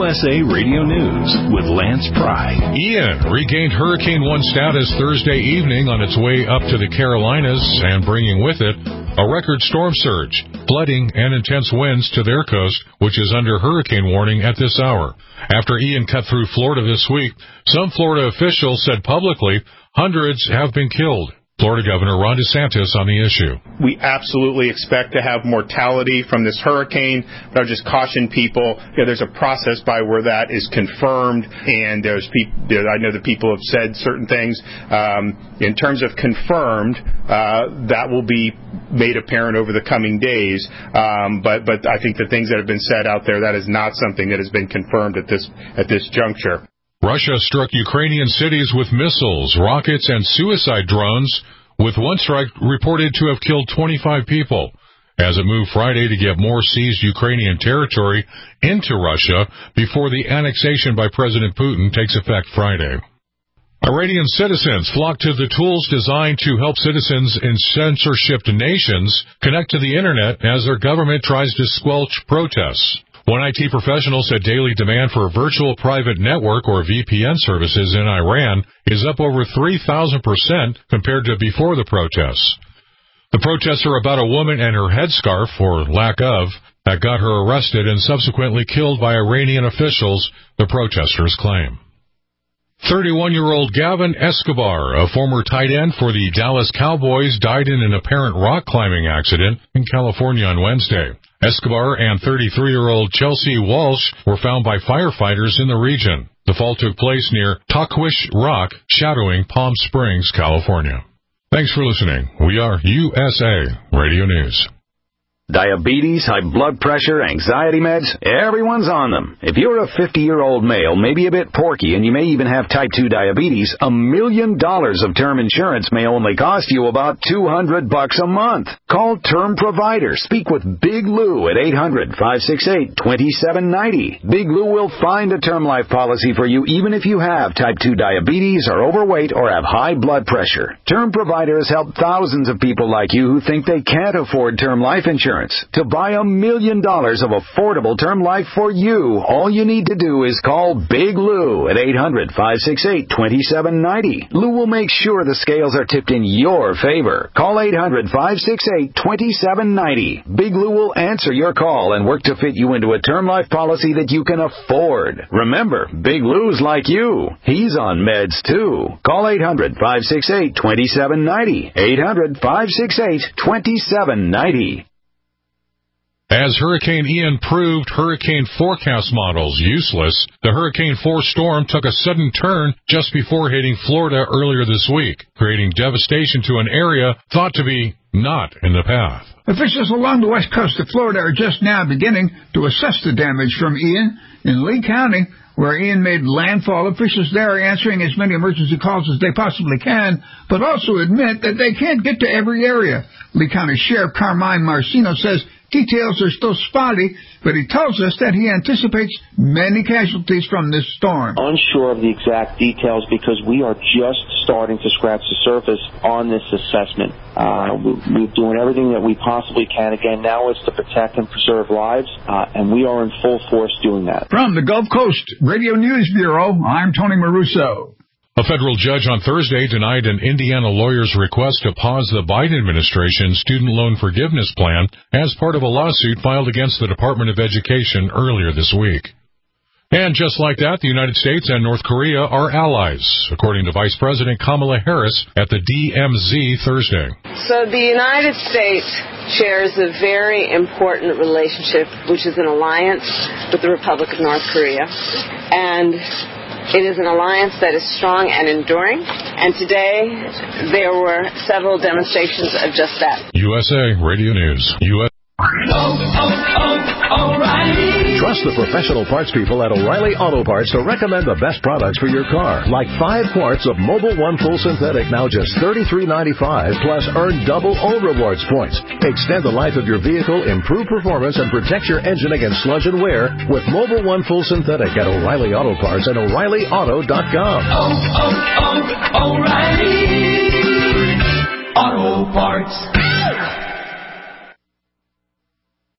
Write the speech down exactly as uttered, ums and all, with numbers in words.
S A Radio News with Lance Pry. Ian regained Hurricane one status Thursday evening on its way up to the Carolinas and bringing with it a record storm surge, flooding, and intense winds to their coast, which is under hurricane warning at this hour. After Ian cut through Florida this week, some Florida officials said publicly hundreds have been killed. Florida Governor Ron DeSantis on the issue. We absolutely expect to have mortality from this hurricane, but I'll just caution people, you know, there's a process by where that is confirmed, and there's people, I know that people have said certain things. Um, in terms of confirmed, uh, that will be made apparent over the coming days, um, but but I think the things that have been said out there, that is not something that has been confirmed at this at this juncture. Russia struck Ukrainian cities with missiles, rockets, and suicide drones, with one strike reported to have killed twenty-five people, as it moved Friday to get more seized Ukrainian territory into Russia before the annexation by President Putin takes effect Friday. Iranian citizens flocked to the tools designed to help citizens in censorship nations connect to the Internet as their government tries to squelch protests. One I T professional said daily demand for virtual private network or V P N services in Iran is up over three thousand percent compared to before the protests. The protests are about a woman and her headscarf, or lack of, that got her arrested and subsequently killed by Iranian officials, the protesters claim. thirty-one-year-old Gavin Escobar, a former tight end for the Dallas Cowboys, died in an apparent rock climbing accident in California on Wednesday. Escobar and thirty-three-year-old Chelsea Walsh were found by firefighters in the region. The fall took place near Taquish Rock, shadowing Palm Springs, California. Thanks for listening. We are U S A Radio News. Diabetes, high blood pressure, anxiety meds, everyone's on them. If you're a fifty-year-old male, maybe a bit porky, and you may even have type two diabetes, a million dollars of term insurance may only cost you about two hundred bucks a month. Call Term Provider. Speak with Big Lou at eight hundred, five six eight, two seven nine zero. Big Lou will find a term life policy for you even if you have type two diabetes, are overweight, or have high blood pressure. Term Provider has helped thousands of people like you who think they can't afford term life insurance. To buy a million dollars of affordable term life for you, all you need to do is call Big Lou at eight hundred, five six eight, two seven nine zero. Lou will make sure the scales are tipped in your favor. Call eight hundred, five six eight, two seven nine zero. Big Lou will answer your call and work to fit you into a term life policy that you can afford. Remember, Big Lou's like you. He's on meds too. Call eight hundred, five six eight, two seven nine zero. eight hundred, five six eight, two seven nine zero. As Hurricane Ian proved hurricane forecast models useless, the Hurricane Force storm took a sudden turn just before hitting Florida earlier this week, creating devastation to an area thought to be not in the path. Officials along the west coast of Florida are just now beginning to assess the damage from Ian. In Lee County, where Ian made landfall, officials there are answering as many emergency calls as they possibly can, but also admit that they can't get to every area. Lee County Sheriff Carmine Marcino says details are still spotty, but he tells us that he anticipates many casualties from this storm. Unsure of the exact details because we are just starting to scratch the surface on this assessment. Uh, we're doing everything that we possibly can. Again, now it's to protect and preserve lives, uh, and we are in full force doing that. From the Gulf Coast Radio News Bureau, I'm Tony Maruso. A federal judge on Thursday denied an Indiana lawyer's request to pause the Biden administration's student loan forgiveness plan as part of a lawsuit filed against the Department of Education earlier this week. And just like that, the United States and North Korea are allies, according to Vice President Kamala Harris at the D M Z Thursday. So the United States shares a very important relationship, which is an alliance with the Republic of North Korea. And it is an alliance that is strong and enduring, and today there were several demonstrations of just that. U S A Radio News. U S Oh, oh, oh, O'Reilly. Trust the professional parts people at O'Reilly Auto Parts to recommend the best products for your car. Like five quarts of Mobil One Full Synthetic, now just thirty-three ninety-five, plus earn double O Rewards points. Extend the life of your vehicle, improve performance, and protect your engine against sludge and wear with Mobil One Full Synthetic at O'Reilly Auto Parts and O'Reilly Auto dot com. Oh, oh, oh, O'Reilly Auto Parts.